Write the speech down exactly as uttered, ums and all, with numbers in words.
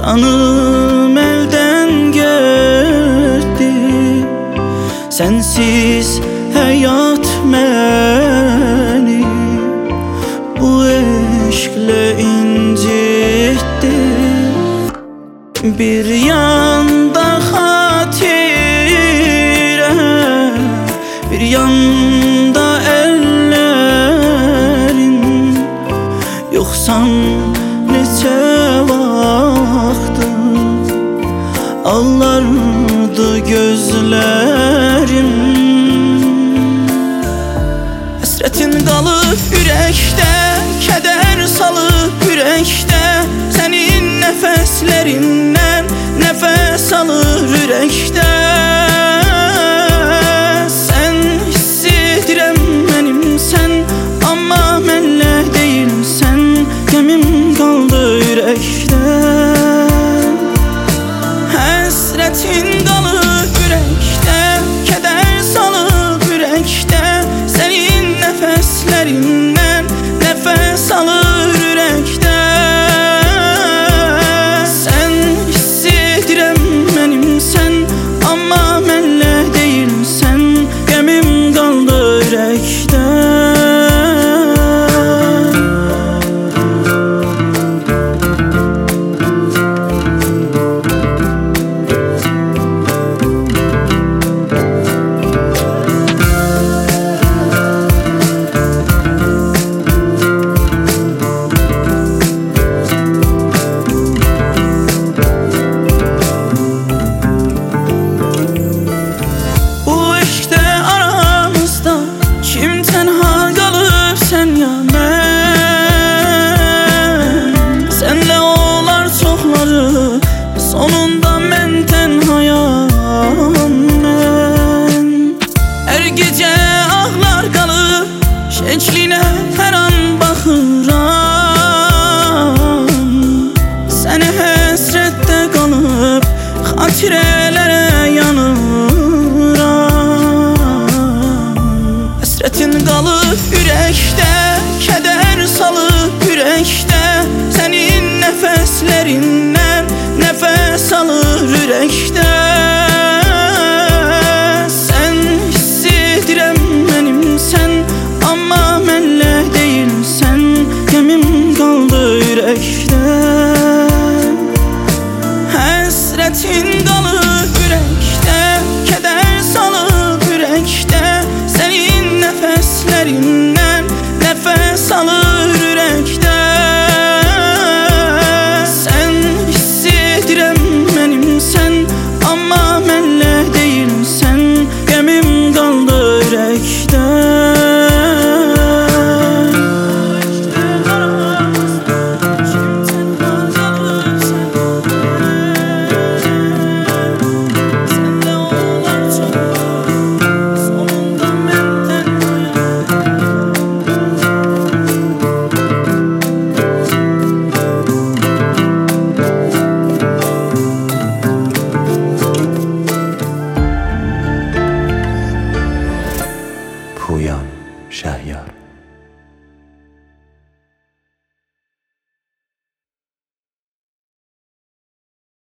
canım elden gitti. Sensiz hayat beni bu eşkle incitti. Bir yanda hatire, bir yanda ellerin. Yoksan neçe vaxtdır ağlardı gözlerim. Həsrətin qalıb ürəkdə, kədər salıb ürəkdə. Sənin nəfəslərindən nəfəs alır ürəkdə. Sən hiss edirəm mənimsən, amma mənlə deyilsən. Qəmim qaldı ürəkdə.